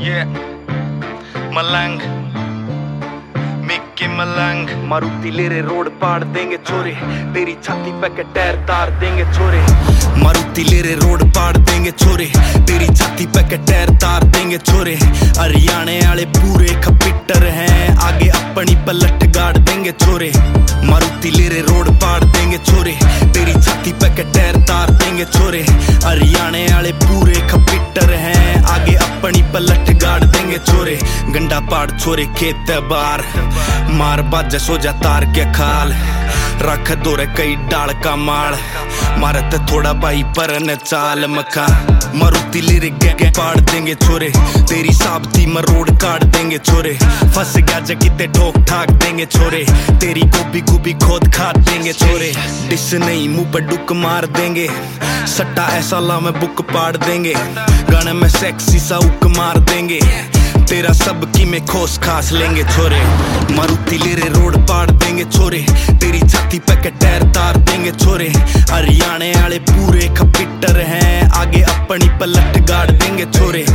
Yeah, मलंग Mickey मलंग। मारुति लेरे road पाड़ देंगे छोरे, तेरी छाती पे के टायर तार देंगे छोरे। मारुति लेरे रोड पाड़ देंगे छोरे, तेरी छाती पे के टायर तार देंगे छोरे। हरियाणे वाले पूरे खपिटर हैं, आगे अपनी पलट गाड़ देंगे छोरे। मारुति लेरे रोड पाड़ देंगे छोरे, तेरी छाती पे के टायर तार देंगे छोरे। हरियाणे वाले पूरे खपिटर हैं, आगे अपनी पलट गाड़ देंगे छोरे। गंडा पाड़ छोरे खेत बार, मार बाज सो जा तार के खाल। रख दोरे कई डाल का माल, मारत थोड़ा भाई परन चाल मखा। मारुति लेरे गे पाड़ देंगे छोरे, तेरी साबती मरोड़ काट देंगे छोरे। फंस गया जगीते ठोक ठाक देंगे छोरे, तेरी गोभी गोभी खोद खाद देंगे छोरे। डिस नहीं मुंह पर डुक मार देंगे, सट्टा ऐसा ला में बुक पाड़ देंगे। गाने में सेक्सी सा उक मार देंगे, तेरा सब की में खोस खास लेंगे छोरे। मारुति लेरे रोड पाड़ देंगे छोरे, तेरी छाती पे के टायर तार देंगे छोरे। हरियाणे वाले पूरे खपिटर हैं, आगे अपनी पलट गाड़ देंगे छोरे।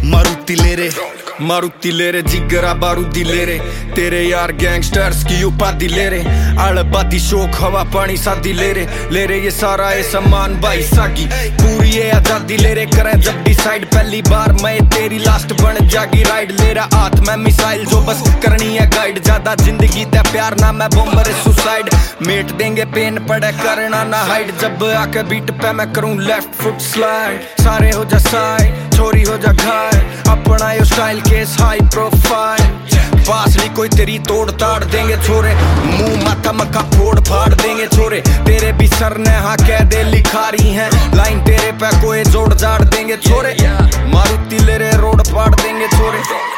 मारुति लेरे जिगरा बारूदी लेरे, तेरे यार गैंगस्टर्स की उपाधि लेरे। आलबादी शोक हवा पानी शादी लेरे ये सारा ये सम्मान भाई सागी। पूरी ये आजादी लेरे करें जब डिसाइड, पहली बार मैं तेरी लास्ट बन जागी राइड। लेरा हाथ में मिसाइल जो बस करनी है गाइड, ज्यादा जिंदगी ते प्यार ना मैं बॉम्बर सुसाइड। मेट देंगे पेन पड़े करना ना हाइड, जब आके बीट पे मैं करूं लेफ्ट फुट स्लाइड। सारे हो जा साइड, छोरी हो जा घायल, अपना यो स्टाइल केस हाई प्रोफाइल। पास नहीं कोई तेरी तोड़ ताड़ देंगे छोरे, मुंह माथा मक्का फोड़ फाड़ देंगे छोरे। तेरे भी सर ने हाँ कह दे लिखारी हैं, लाइन तेरे पे कोई जोड़ जाड़ देंगे छोरे। मारुति लेरे रोड पाड़ देंगे छोरे।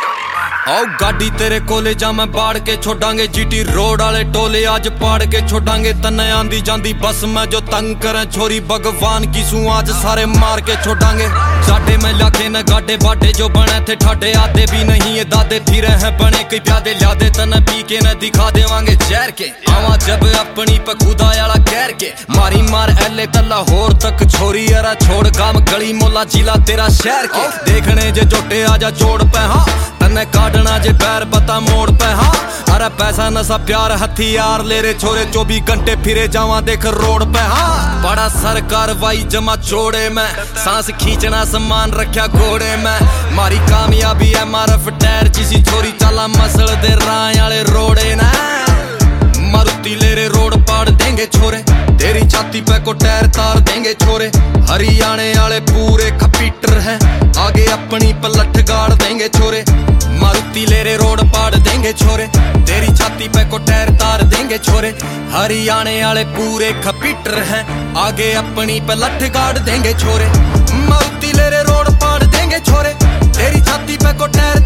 आओ गाड़ी तेरे कोले जा मैं बाड़ के छोड़ांगे, जीटी रोड वाले टोले आज पाड़ के छोड़ांगे। तन्ने आंदी जांदी बस मैं जो तंग करें छोरी, भगवान की सू आज सारे मार के छोड़ांगे। साडे में लाके न गाडे बाडे जो बने थे ठाडे, आते भी नहीं ये दादे फिरे हैं बने कई प्यादे। ल्यादे तन्ने पी के न दिखा देवांगे जहर के, आवा जब अपनी पे खुदा याला कहर के। मारी मार एले तला होर तक छोरी, अरा छोड़ गाम गली मोला जिला तेरा शहर के। देखने जे जोटे आजा जोड़ पे हाँ, तन्ने काटना जे पैर बता मोड़ पे हाँ। अरे पैसा नशा प्यार हथियार लेरे छोरे, 24 घंटे फिरे जावा देख रोड पे हाँ। बड़ा सर कार्रवाई जमा चोड़े में, सांस खींचना सामान रखा घोड़े में। मारी कामयाबी है मारफ टायर जिसी छोरी, चला मसल दे राह वाले रोड़े ना। मारुति लेरे रोड पाड़ देंगे छोरे, तेरी छाती पे को टायर तार देंगे छोरे। हरियाणे वाले पूरे खपीटर हैं, आगे अपनी पलट गाड़ देंगे छोरे। मारुति लेरे रोड पाड़ देंगे छोरे, तेरी छाती पे को टायर तार देंगे छोरे। हरियाणे वाले पूरे खपीटर हैं, आगे अपनी पलट गाड़ देंगे छोरे। मारुति लेरे रोड पाड़ देंगे छोरे, तेरी छाती पे को टायर